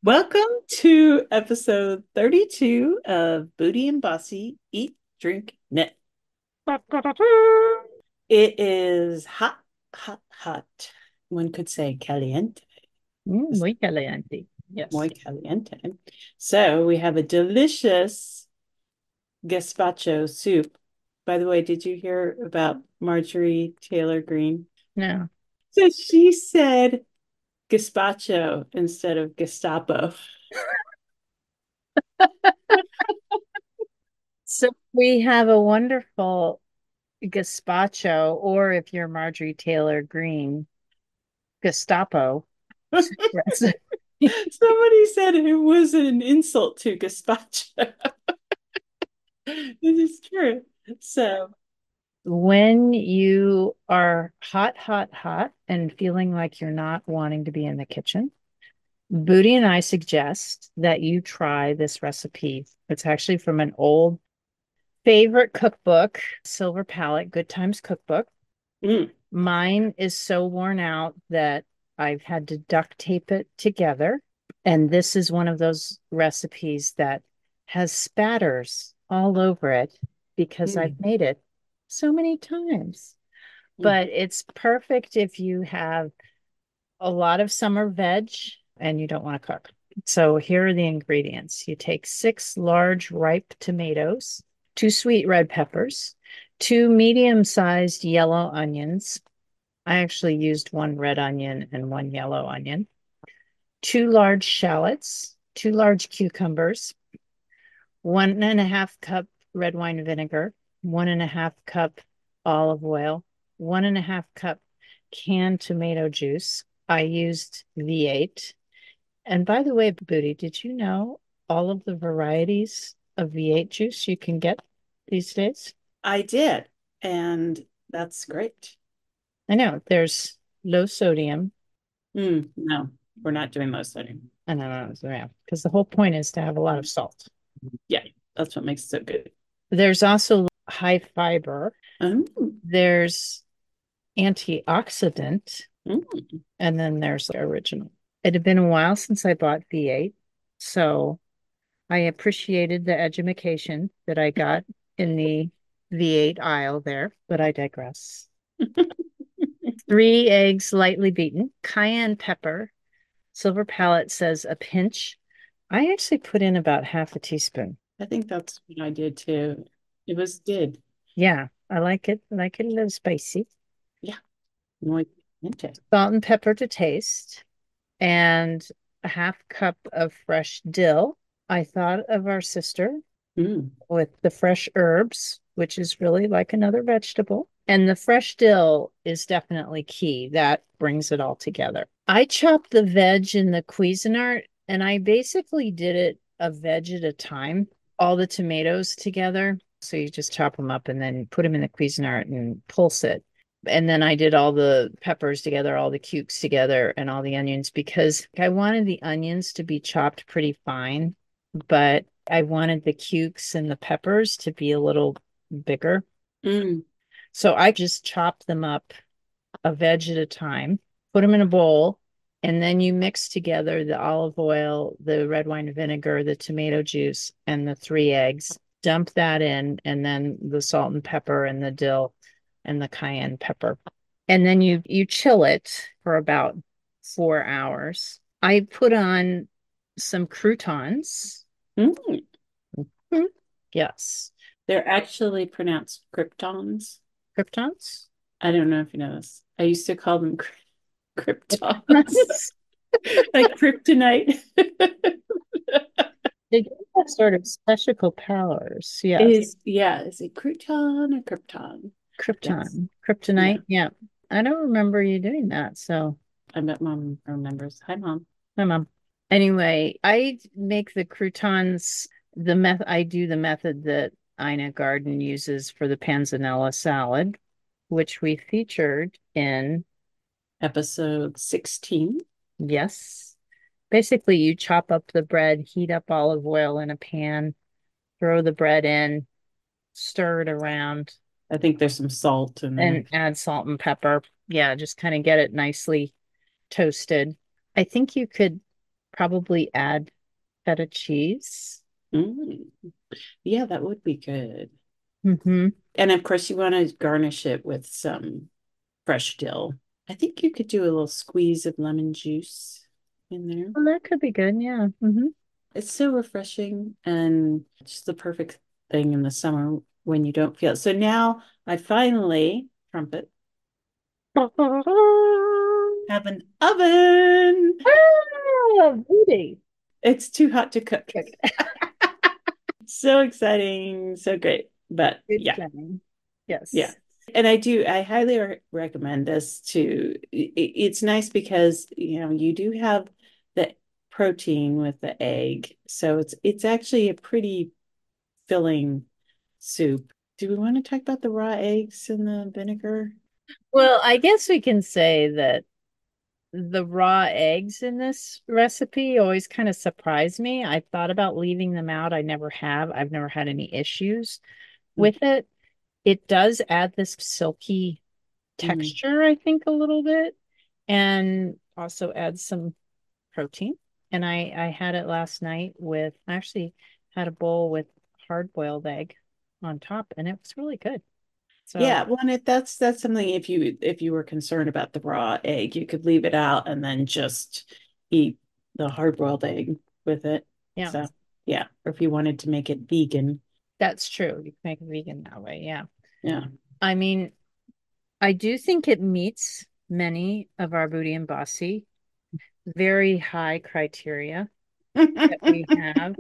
Welcome to episode 32 of Booty and Bossy Eat, Drink, Knit. It is hot, hot, hot. One could say caliente, Muy caliente. muy Yes. caliente. So we have a delicious gazpacho soup. By the way, did you hear about Marjorie Taylor Greene? No. So she said gazpacho instead of Gestapo. So we have a wonderful gazpacho, or if you're Marjorie Taylor Greene, Gestapo recipe. Somebody said it was an insult to gazpacho. This is true. So, When you are hot, hot, hot and feeling like you're not wanting to be in the kitchen, Booty and I suggest that you try this recipe. It's actually from an old favorite cookbook, Silver Palette, Good Times Cookbook. mm, Mine is so worn out that I've had to duct tape it together. And this is one of those recipes that has spatters all over it because I've mm, made it so many times. mm. But it's perfect if you have a lot of summer veg and you don't want to cook. So here are the ingredients. You take 6 large ripe tomatoes, 2 sweet red peppers, 2 medium-sized yellow onions. I actually used 1 red onion and 1 yellow onion, 2 large shallots, 2 large cucumbers, 1.5 cup red wine vinegar, 1.5 cup olive oil, 1.5 cup canned tomato juice. I used V8. And by the way, Booty, did you know all of the varieties of V8 juice you can get these days? I did, and that's great. I know there's low sodium. No, we're not doing low sodium. I don't know, yeah, because the whole point is to have a lot of salt. Yeah, that's what makes it so good. There's also high fiber. Mm, There's antioxidant, mm. and then there's the original. It had been a while since I bought V8, so I appreciated the education that I got in the V8 aisle there, but I digress. 3 eggs lightly beaten, cayenne pepper. Silver Palette says a pinch. I actually put in about half a teaspoon. I think that's what I did too. It was good. Yeah, I like it. I like it a little spicy. Yeah, muy caliente. Salt and pepper to taste, and a half cup of fresh dill. I thought of our sister Mm, with the fresh herbs, which is really like another vegetable. And the fresh dill is definitely key. That brings it all together. I chopped the veg in the Cuisinart and I basically did it a veg at a time, all the tomatoes together. So you just chop them up and then put them in the Cuisinart and pulse it. And then I did all the peppers together, all the cukes together, and all the onions because I wanted the onions to be chopped pretty fine, but I wanted the cukes and the peppers to be a little bigger. mm. So I just chopped them up a veg at a time, put them in a bowl, and then you mix together the olive oil, the red wine vinegar, the tomato juice, and the 3 eggs. Dump that in, and then the salt and pepper and the dill and the cayenne pepper. And then you chill it for about 4 hours. I put on some croutons. Mm. Mhm. Yes. They're actually pronounced kryptons. Kryptons? I don't know if you know this. I used to call them kryptons, like kryptonite. They do have sort of special powers. Yes. Is yeah, is it crouton or krypton? Yes. Krypton. Yeah. Kryptonite. Yeah. I don't remember you doing that. So, I bet mom remembers. Hi, mom. my mom. Anyway, I make the croutons I do the method that Ina Garden uses for the panzanella salad, which we featured in, Episode 16. yes. Basically, you chop up the bread, heat up olive oil in a pan, throw the bread in, stir it around, I think there's some salt in there. and add salt and pepper. Yeah, just kind of get it nicely toasted. I think you could. Probably add feta cheese. Mm. Yeah, that would be good. Mm-hmm. And of course, you want to garnish it with some fresh dill. I think you could do a little squeeze of lemon juice in there. Well, that could be good. Yeah. Mm-hmm. It's so refreshing and just the perfect thing in the summer when you don't feel it. So now I finally, trumpet, have an oven. Oh, booty. It's too hot to cook. Good, So exciting, so great. But good yeah, planning. yeah. Yes. And I highly recommend this too. It's nice because, you do have the protein with the egg. So it's actually a pretty filling soup. Do we want to talk about the raw eggs and the vinegar? Well, I guess we can say that the raw eggs in this recipe always kind of surprise me. I thought about leaving them out. I never have. I've never had any issues with it. It does add this silky Mm-hmm. texture, I think, a little bit, and also adds some protein. And I had it last night with, I actually had a bowl with hard boiled egg on top, and it was really good. Yeah, So, well, and that's something if you were concerned about the raw egg, you could leave it out and then just eat the hard-boiled egg with it. yeah, So, yeah, or if you wanted to make it vegan. that's true. You can make it vegan that way. Yeah. Yeah. I mean, I do think it meets many of our Booty and Bossy very high criteria that we have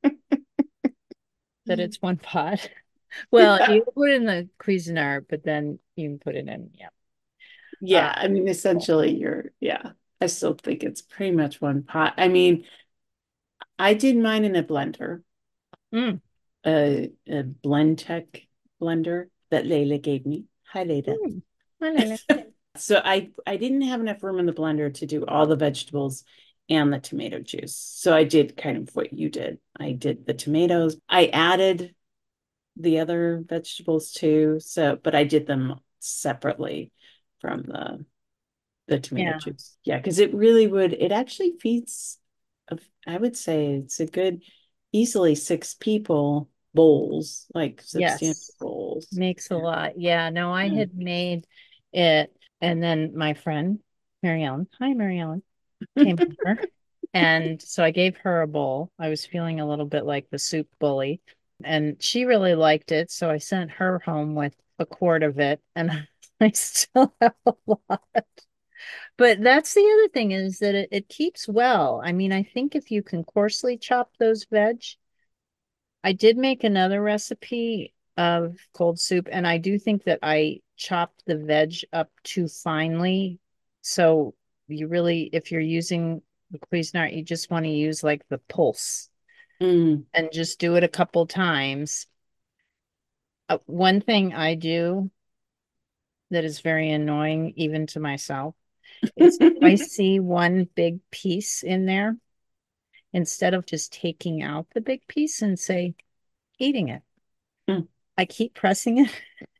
that it's one pot. Well, Yeah. you put it in the Cuisinart, but then you can put it in, yeah. Yeah, I mean, essentially yeah, I still think it's pretty much one pot. I mean, I did mine in a blender, Mm, a Blendtec blender that Layla gave me. Hi, Layla. mm. I like it. So I didn't have enough room in the blender to do all the vegetables and the tomato juice. So I did kind of what you did. I did the tomatoes. I added the other vegetables too. So, but I did them separately from the tomato Yeah. juice. Yeah, because it actually feeds, I would say it's a good, easily 6 people bowls, like substantial Yes. bowls. Makes a lot. Yeah. No, I Yeah. had made it, and then my friend, Mary Ellen, hi, Mary Ellen, came over. And so I gave her a bowl. I was feeling a little bit like the soup bully, and she really liked it. So I sent her home with a quart of it, and I still have a lot. But that's the other thing is that it keeps well. I mean, I think if you can coarsely chop those veg, I did make another recipe of cold soup, and I do think that I chopped the veg up too finely. So you really, if you're using the Cuisinart, you just want to use like the pulse Mm. and just do it a couple times. One thing I do that is very annoying, even to myself, is if I see one big piece in there, instead of just taking out the big piece and say, eating it, I keep pressing it.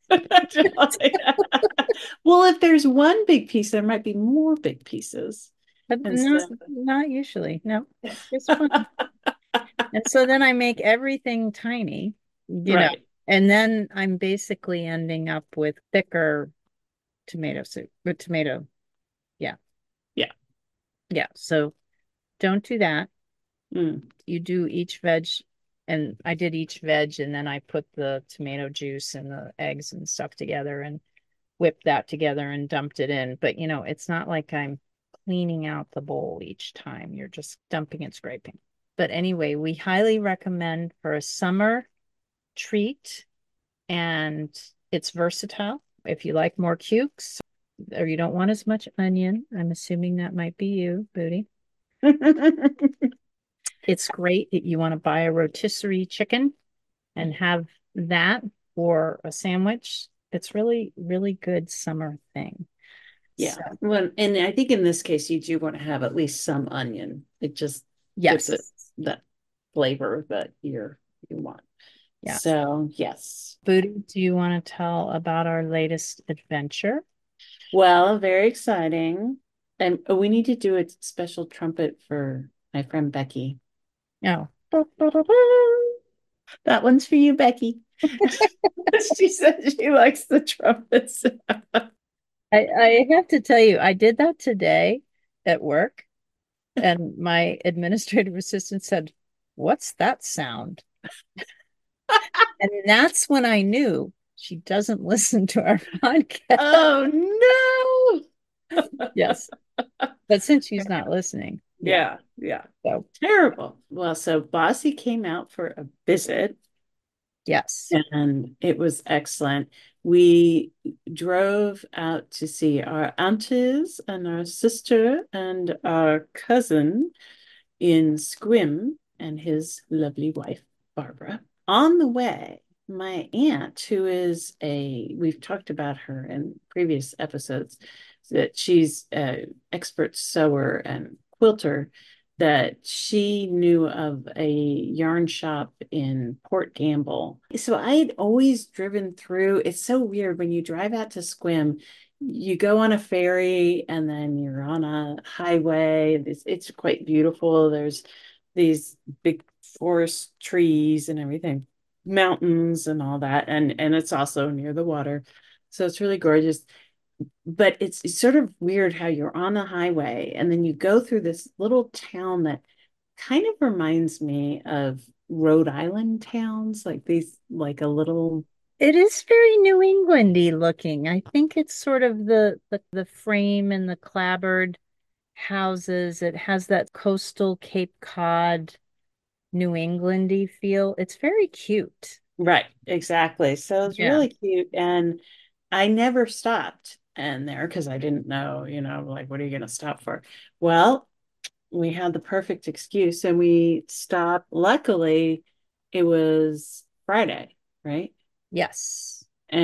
Well, if there's one big piece, there might be more big pieces. But And so, not usually. No, just one. And so then I make everything tiny, right. and then I'm basically ending up with thicker tomato soup with tomato. Yeah. Yeah. Yeah. So don't do that. Mm. You do each veg, and I did each veg, and then I put the tomato juice and the eggs and stuff together and whipped that together and dumped it in. But it's not like I'm cleaning out the bowl each time. You're just dumping and scraping. But anyway, we highly recommend for a summer treat, and it's versatile. If you like more cukes or you don't want as much onion, I'm assuming that might be you, Booty. It's great if you want to buy a rotisserie chicken and have that or a sandwich. It's really, really good summer thing. Yeah. So, Well, and I think in this case, you do want to have at least some onion. It just gives it yes. that flavor that you want. Yeah. So, yes. Booty, do you want to tell about our latest adventure? Well, very exciting. And we need to do a special trumpet for my friend Becky. Oh. That one's for you, Becky. She said she likes the trumpets. I have to tell you, I did that today at work, and my administrative assistant said, "What's that sound?" And that's when I knew she doesn't listen to our podcast. Oh no. Yes. But since she's not listening, yeah. Yeah, yeah. So, Terrible. Well, so Bossy came out for a visit yes. and it was excellent. We drove out to see our aunties and our sister and our cousin in Squim and his lovely wife, Barbara. On the way, my aunt, who is we've talked about her in previous episodes, that she's an expert sewer and quilter, that she knew of a yarn shop in Port Gamble. So I'd always driven through. It's so weird when you drive out to Squim, you go on a ferry and then you're on a highway. It's quite beautiful. There's these big forest trees and everything, mountains and all that, and it's also near the water, so it's really gorgeous. But it's sort of weird how you're on a highway and then you go through this little town that kind of reminds me of Rhode Island towns, like these, like a little. It is very New Englandy looking. I think it's sort of the frame and the clapboard houses. It has that coastal Cape Cod New Englandy feel. It's very cute. Right, exactly. So it's Yeah. really cute. And I never stopped in there because I didn't know, like, what are you going to stop for? Well, we had the perfect excuse and we stopped. Luckily, it was Friday, right? Yes.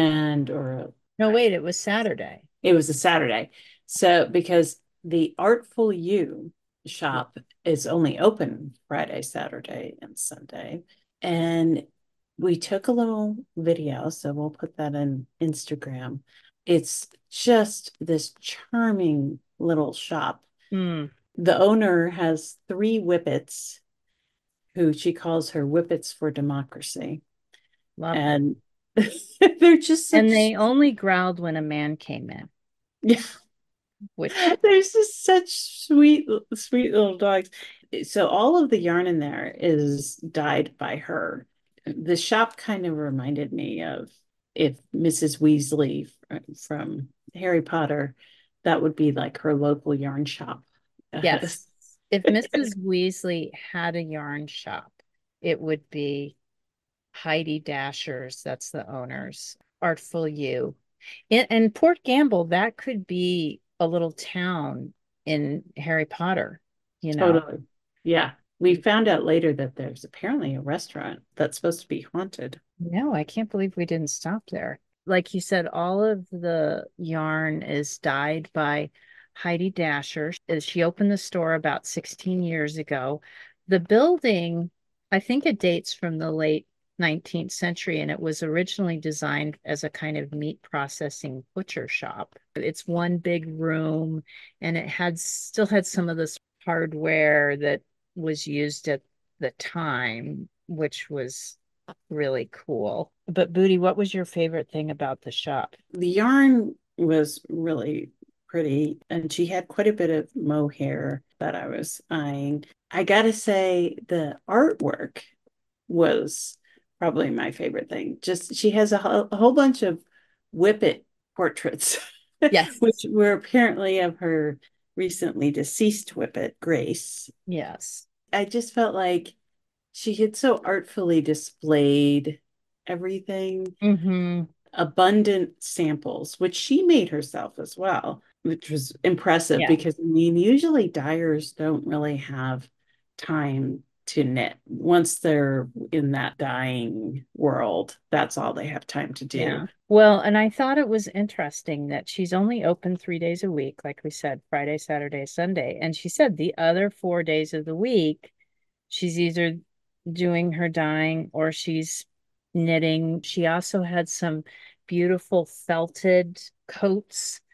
Or No, wait, it was Saturday. it was a Saturday. So, because the Artful You shop is only open Friday, Saturday, and Sunday. And we took a little video, so we'll put that in Instagram. It's just this charming little shop. Hmm. The owner has three whippets who she calls her whippets for democracy. Love it. And they're just And such, they only growled when a man came in, yeah, which, there's just such sweet, sweet little dogs. So all of the yarn in there is dyed by her. The shop kind of reminded me of if Mrs. Weasley from Harry Potter, that would be like her local yarn shop. yes, if Mrs. Weasley had a yarn shop, it would be Heidi Dashers. That's the owner's Artful You. And Port Gamble, that could be a little town in Harry Potter, you know. Totally. Yeah. We found out later that there's apparently a restaurant that's supposed to be haunted. No, I can't believe we didn't stop there. Like you said, all of the yarn is dyed by Heidi Dasher. She opened the store about 16 years ago. The building, I think it dates from the late 19th century, and it was originally designed as a kind of meat processing butcher shop. It's one big room, and it had still had some of this hardware that was used at the time, which was really cool. But Booty, what was your favorite thing about the shop? The yarn was really pretty, and she had quite a bit of mohair that I was eyeing. I gotta say, the artwork was probably my favorite thing. Just she has a whole bunch of Whippet portraits, which Yes. were apparently of her recently deceased Whippet, Grace. Yes. I just felt like she had so artfully displayed everything, Mm-hmm. abundant samples, which she made herself as well, which was impressive Yeah. because I mean, usually dyers don't really have time to knit. Once they're in that dyeing world, that's all they have time to do. Yeah. Well, and I thought it was interesting that she's only open 3 days a week, like we said, Friday, Saturday, Sunday. And she said the other 4 days of the week, she's either doing her dyeing or she's knitting. She also had some beautiful felted coats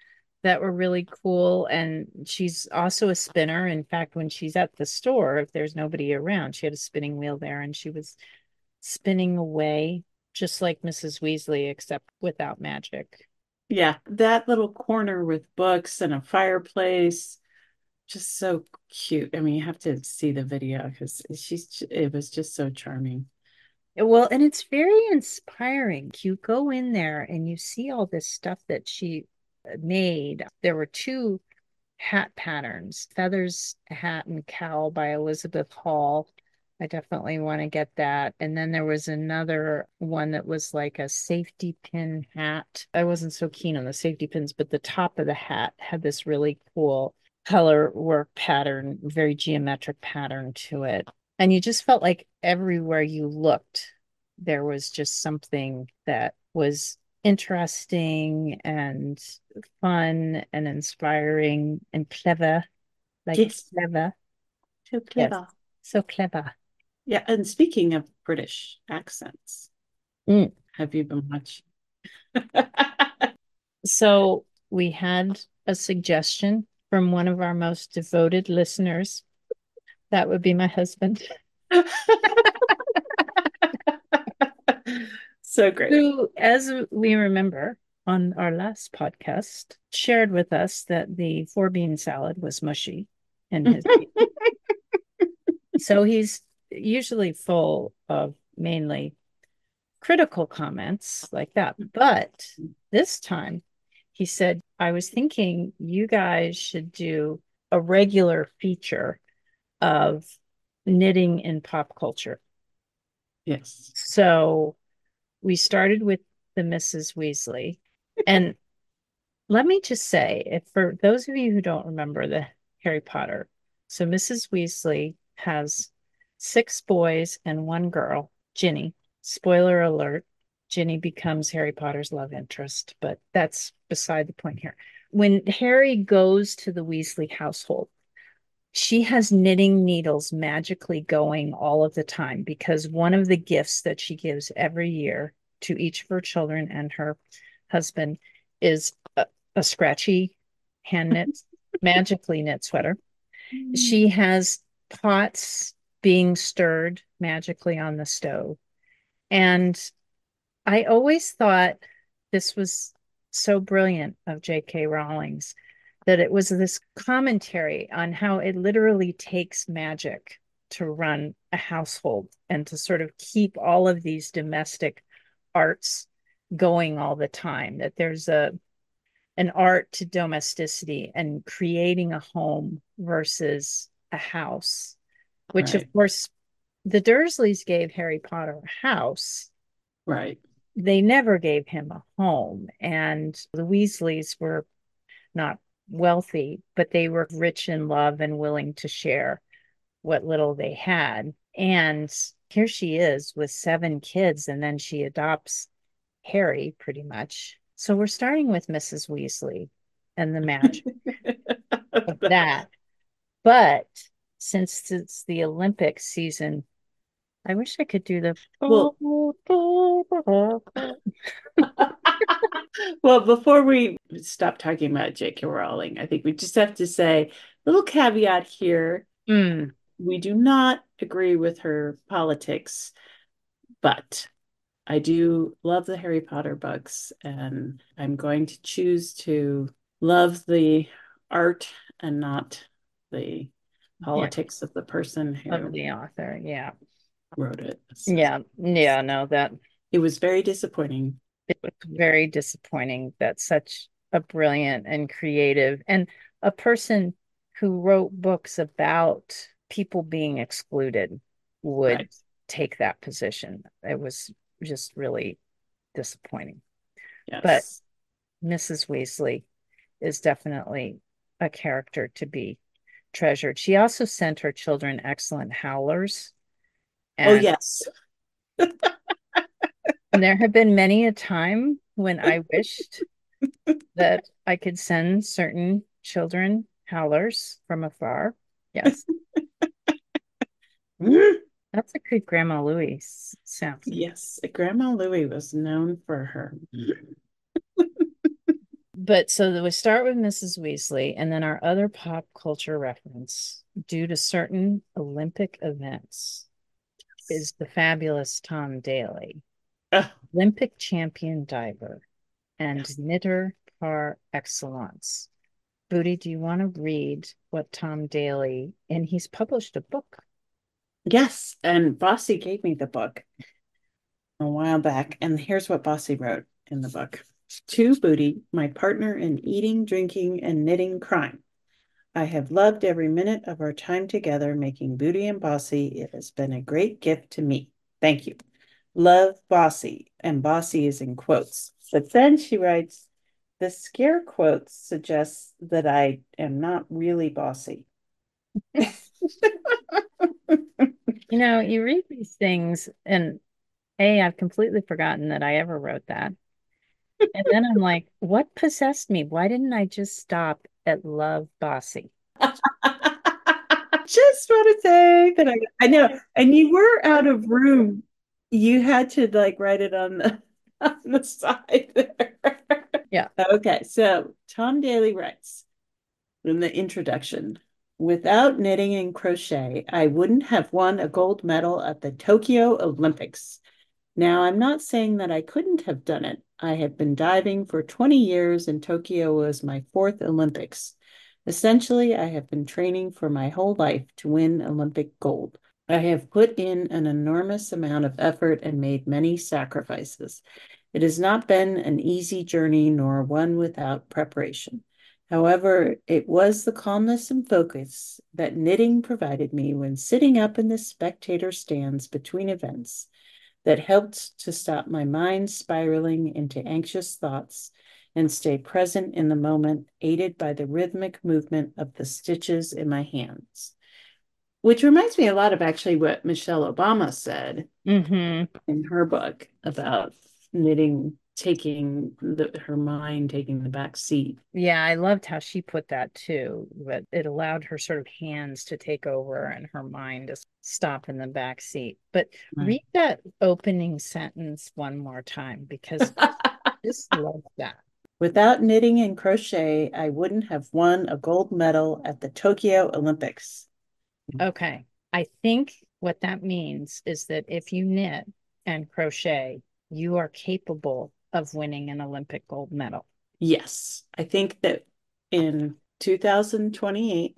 that were really cool. And she's also a spinner. In fact, when she's at the store, if there's nobody around, she had a spinning wheel there and she was spinning away just like Mrs. Weasley, except without magic. Yeah, that little corner with books and a fireplace, just so cute. I mean, you have to see the video because it was just so charming. Well, and it's very inspiring. You go in there and you see all this stuff that she made. There were two hat patterns, Feathers, Hat, and Cowl by Elizabeth Hall. I definitely want to get that. And then there was another one that was like a safety pin hat. I wasn't so keen on the safety pins, but the top of the hat had this really cool color work pattern, very geometric pattern to it. And you just felt like everywhere you looked, there was just something that was interesting and fun and inspiring and clever, like Yes, clever. so Yes, clever. so clever. Yeah, and speaking of British accents, Mm. have you been watching? So we had a suggestion from one of our most devoted listeners. That would be my husband, So great. who, as we remember on our last podcast, shared with us that the four bean salad was mushy in his. So he's usually full of mainly critical comments like that. But this time he said, I was thinking you guys should do a regular feature of knitting in pop culture. Yes. So we started with the Mrs. Weasley. And let me just say, if for those of you who don't remember the Harry Potter, so Mrs. Weasley has six boys and one girl, Ginny. Spoiler alert, Ginny becomes Harry Potter's love interest, but that's beside the point here. When Harry goes to the Weasley household, she has knitting needles magically going all of the time because one of the gifts that she gives every year to each of her children and her husband is a scratchy hand knit, magically knit sweater. She has pots being stirred magically on the stove. And I always thought this was so brilliant of J.K. Rowling's that it was this commentary on how it literally takes magic to run a household and to sort of keep all of these domestic arts going all the time. That there's an art to domesticity and creating a home versus a house, which of Right. course the Dursleys gave Harry Potter a house. Right. They never gave him a home. And the Weasleys were not wealthy, but they were rich in love and willing to share what little they had. And here she is with seven kids, and then she adopts Harry pretty much. So we're starting with Mrs. Weasley and the magic of that. But since it's the Olympic season, I wish I could do the Well, well, before we stop talking about J.K. Rowling, I think we just have to say little caveat here. Mm, We do not agree with her politics, but I do love the Harry Potter books, and I'm going to choose to love the art and not the yeah, politics of the person of who the author. Yeah. wrote it. Yeah. Yeah. No, that It was very disappointing. it was very disappointing that such a brilliant and creative and a person who wrote books about people being excluded would Right. take that position. It was just really disappointing. But Yes. Mrs. Weasley is definitely a character to be treasured. She also sent her children excellent howlers. Oh, And yes. there have been many a time when I wished that I could send certain children howlers from afar. Yes, that's a good Grandma Louise sound. Yes. Grandma Louie was known for her. But so we start with Mrs. Weasley, and then our other pop culture reference, due to certain Olympic events, is the fabulous Tom Daley, Ugh, Olympic champion diver and yes. knitter par excellence. Booty, do you want to read what Tom Daley, and he's published a book? Yes. And Bossy gave me the book a while back. And here's what Bossy wrote in the book. To Booty, my partner in eating, drinking, and knitting crime. I have loved every minute of our time together making Booty and Bossy. It has been a great gift to me. Thank you. Love, Bossy. And Bossy is in quotes. But then she writes, the scare quotes suggests that I am not really bossy. You know, you read these things, and I've completely forgotten that I ever wrote that. And then I'm like, what possessed me? Why didn't I just stop at love bossy? Just want to say that I know, and you were out of room. You had to like write it on the side there. Yeah. Okay, so Tom Daly writes in the introduction, without knitting and crochet, I wouldn't have won a gold medal at the Tokyo Olympics. Now, I'm not saying that I couldn't have done it. I have been diving for 20 years, and Tokyo was my fourth Olympics. Essentially, I have been training for my whole life to win Olympic gold. I have put in an enormous amount of effort and made many sacrifices. It has not been an easy journey nor one without preparation. However, it was the calmness and focus that knitting provided me when sitting up in the spectator stands between events that helped to stop my mind spiraling into anxious thoughts and stay present in the moment, aided by the rhythmic movement of the stitches in my hands. Which reminds me a lot of actually what Michelle Obama said Hmm. in her book about knitting her mind taking the back seat. Yeah, I loved how she put that too, but it allowed her sort of hands to take over and her mind to stop in the back seat. But Right. read that opening sentence one more time because I just love that. Without knitting and crochet, I wouldn't have won a gold medal at the Tokyo Olympics. Okay. I think what that means is that if you knit and crochet, you are capable of winning an Olympic gold medal. Yes, I think that in 2028,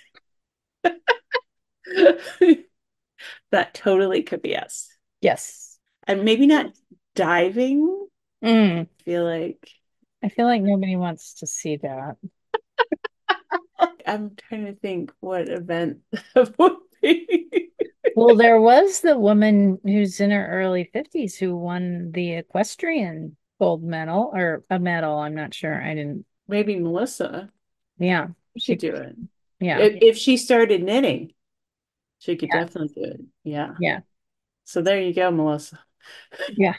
that totally could be us. Yes. And maybe not diving. Mm, I feel like I feel like nobody wants to see that. I'm trying to think what event that would be. Well, there was the woman who's in her early 50s who won the equestrian gold medal or a medal. I'm not sure. I didn't. Maybe Melissa Yeah. could She, do it. yeah. If she started knitting, she could Yeah. definitely do it. Yeah. Yeah. So there you go, Melissa. Yeah.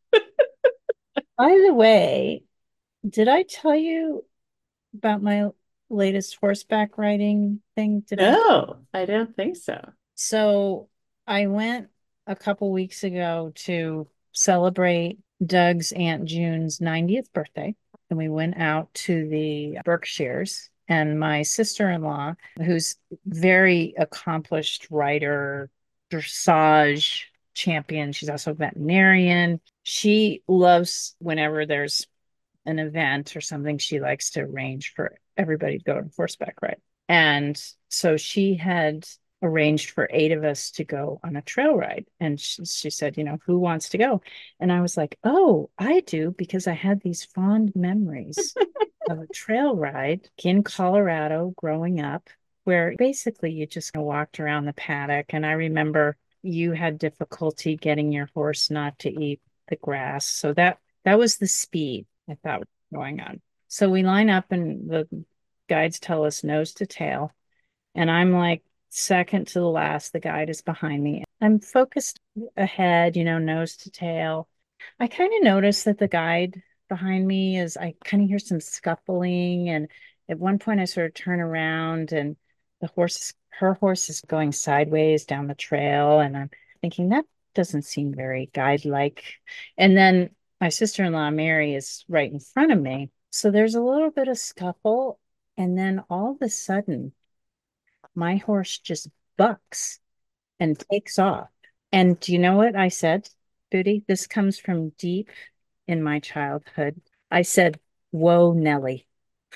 By the way, did I tell you about my latest horseback riding thing? Did I? No, I don't think so. So I went a couple weeks ago to celebrate Doug's Aunt June's 90th birthday. And we went out to the Berkshires. And my sister-in-law, who's very accomplished rider, dressage champion, she's also a veterinarian. She loves whenever there's an event or something, she likes to arrange for everybody to go on horseback ride. And so she had arranged for 8 of us to go on a trail ride. And she said, who wants to go? And I was like, oh, I do, because I had these fond memories of a trail ride in Colorado growing up, where basically you just walked around the paddock. And I remember you had difficulty getting your horse not to eat the grass. So that was the speed I thought was going on. So we line up and the guides tell us nose to tail. And I'm like second to the last. The guide is behind me. I'm focused ahead, nose to tail. I kind of notice that the guide behind me I kind of hear some scuffling. And at one point, I sort of turn around and her horse is going sideways down the trail. And I'm thinking that doesn't seem very guide-like. And then my sister-in-law, Mary, is right in front of me. So there's a little bit of scuffle, and then all of a sudden, my horse just bucks and takes off. And do you know what I said, Booty? This comes from deep in my childhood. I said, "Whoa, Nelly.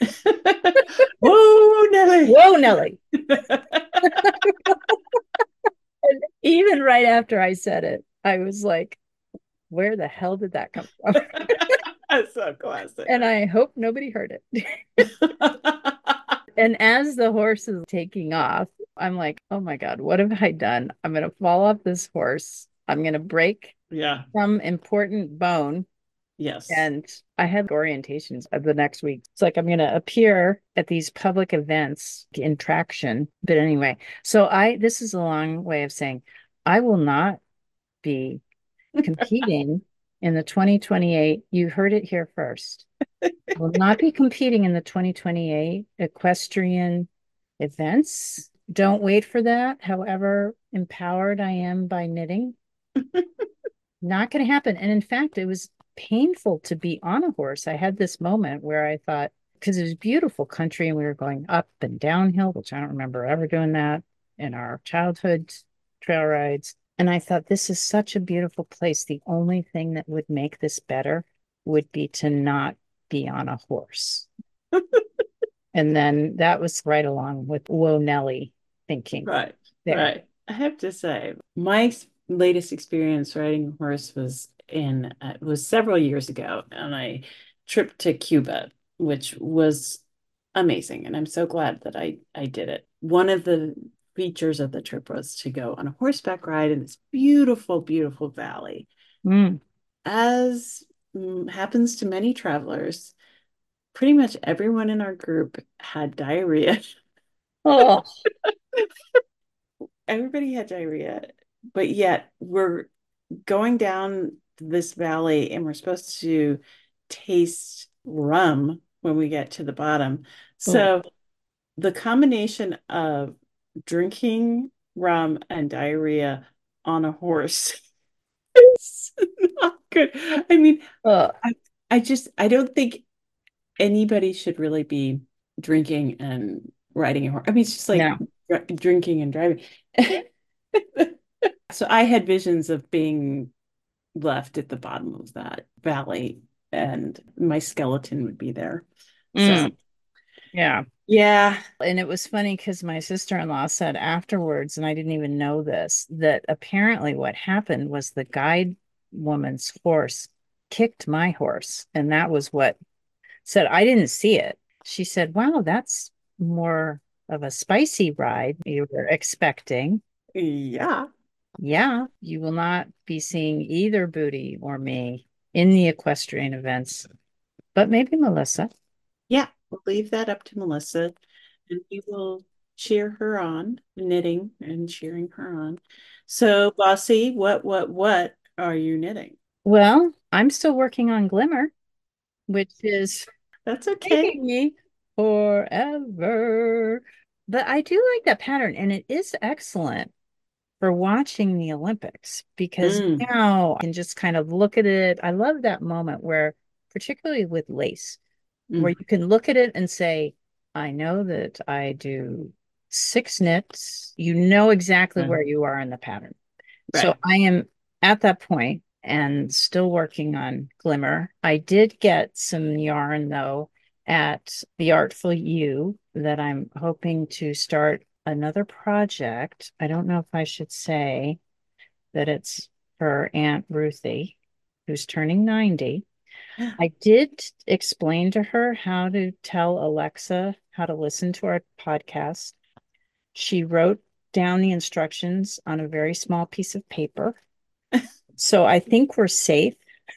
Whoa, Nelly. Whoa, Nelly." And even right after I said it, I was like, where the hell did that come from? That's so classic. And I hope nobody heard it. And as the horse is taking off, I'm like, oh my God, what have I done? I'm going to fall off this horse. I'm going to break Yeah. some important bone. Yes. And I had orientations of the next week. It's like I'm going to appear at these public events in traction. But anyway, so this is a long way of saying I will not be competing in the 2028. You heard it here first. Will not be competing in the 2028 equestrian events. Don't wait for that. However empowered I am by knitting, not going to happen. And in fact, it was painful to be on a horse. I had this moment where I thought, because it was beautiful country and we were going up and downhill, which I don't remember ever doing that in our childhood trail rides. And I thought, this is such a beautiful place. The only thing that would make this better would be to not be on a horse. And then that was right along with Whoa Nelly thinking Right. there. Right. I have to say, my latest experience riding a horse was several years ago, and I tripped to Cuba, which was amazing, and I'm so glad that I did it. One of the features of the trip was to go on a horseback ride in this beautiful, beautiful valley. Mm. As happens to many travelers, pretty much everyone in our group had diarrhea. Oh, Everybody had diarrhea, but yet we're going down this valley and we're supposed to taste rum when we get to the bottom. oh, So the combination of drinking rum and diarrhea on a horse is not good. I mean, oh, I, I don't think anybody should really be drinking and riding a horse. I mean, it's just like no. drinking and driving. So I had visions of being left at the bottom of that valley and my skeleton would be there. So, Mm. Yeah. yeah. And it was funny because my sister-in-law said afterwards, and I didn't even know this, that apparently what happened was the guide woman's horse kicked my horse. And that was what said, I didn't see it. She said, wow, that's more of a spicy ride you were expecting. Yeah. Yeah, you will not be seeing either Booty or me in the equestrian events, but maybe Melissa. Yeah. We'll leave that up to Melissa and we will cheer her on, knitting and cheering her on. So, Bossy, what are you knitting? Well, I'm still working on Glimmer, which is That's okay. taking me forever. But I do like that pattern, and it is excellent for watching the Olympics because Mm, now I can just kind of look at it. I love that moment where, particularly with lace, where mm, you can look at it and say, I know that I do 6 knits. You know exactly right. where you are in the pattern. So Right. I am at that point and still working on Glimmer. I did get some yarn though at the Artful You that I'm hoping to start another project. I don't know if I should say that it's for Aunt Ruthie, who's turning 90. I did explain to her how to tell Alexa how to listen to our podcast. She wrote down the instructions on a very small piece of paper. So I think we're safe.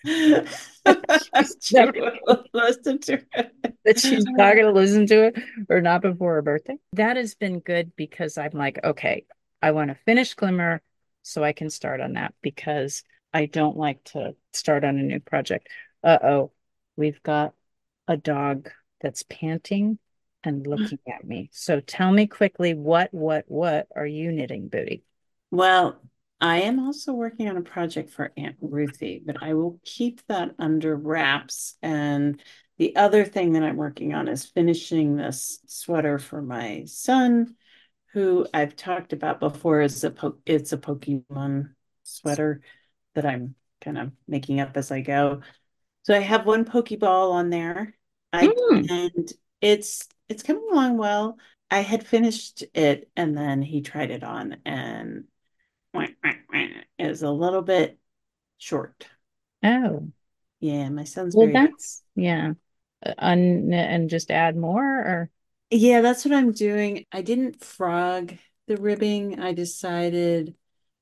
She's She never will listen to it. that she's not going to listen to it or not before her birthday. That has been good because I'm like, okay, I want to finish Glimmer so I can start on that because I don't like to start on a new project. Uh-oh, we've got a dog that's panting and looking at me. So tell me quickly, what are you knitting, Booty? Well, I am also working on a project for Aunt Ruthie, but I will keep that under wraps and The other thing that I'm working on is finishing this sweater for my son, who I've talked about before. It's a Pokemon sweater that I'm kind of making up as I go. So I have one Pokeball on there. I Mm. and it's coming along well. I had finished it and then he tried it on and it was a little bit short. Oh, Yeah, my son's well, very. that's, yeah. And just add more or, Yeah, that's what I'm doing. I didn't frog the ribbing. I decided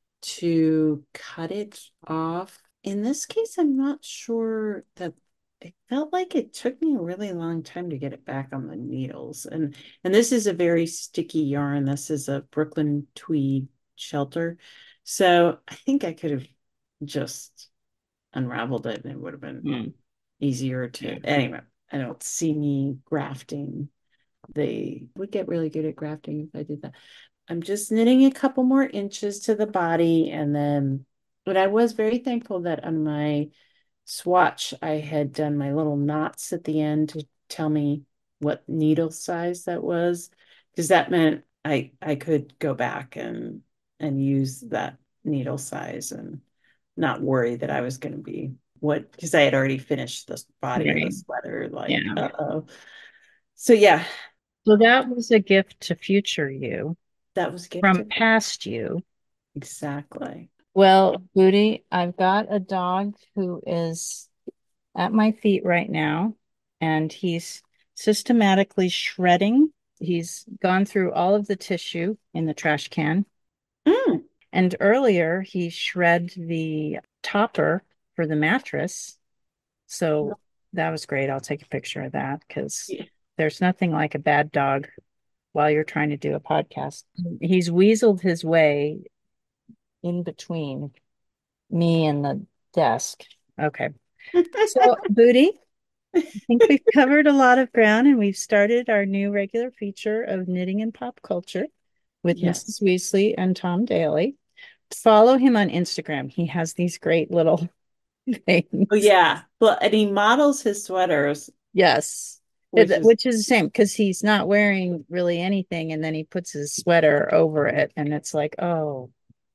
to cut it off. In this case, I'm not sure that it felt like it took me a really long time to get it back on the needles. And this is a very sticky yarn. This is a Brooklyn tweed shelter. So I think I could have just unraveled it and it would have been mm, easier yeah. to anyway. I don't see me grafting. They would get really good at grafting if I did that. I'm just knitting a couple more inches to the body and then, but I was very thankful that on my swatch, I had done my little knots at the end to tell me what needle size that was, because that meant I could go back and use that needle size and not worry that I was going to be what, because I had already finished the body of the Right. sweater, like, Yeah. uh-oh. So yeah, So that was a gift to future you that was from gifted. past you. Exactly. Well, Booty, I've got a dog who is at my feet right now, and he's systematically shredding. He's gone through all of the tissue in the trash can. Mm, And earlier, he shred the topper for the mattress. So that was great. I'll take a picture of that because yeah. there's nothing like a bad dog while you're trying to do a podcast. He's weaseled his way in between me and the desk. Okay. So, Booty, I think we've covered a lot of ground and we've started our new regular feature of knitting and pop culture with Yes. Mrs. Weasley and Tom Daly. Follow him on Instagram. He has these great little Oh things. yeah. Well, and he models his sweaters, Yes. which is Which is the same because he's not wearing really anything and then he puts his sweater over it and it's like, oh,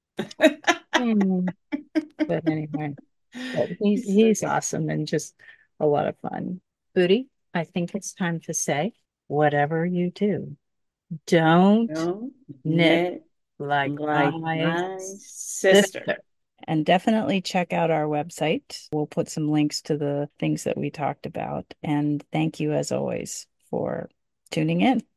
hmm. But anyway, but he's so he's good. awesome and just a lot of fun. Booty, I think it's time to say, whatever you do, don't No, knit knit like like my my sister. sister. And definitely check out our website. We'll put some links to the things that we talked about. And thank you, as always, for tuning in.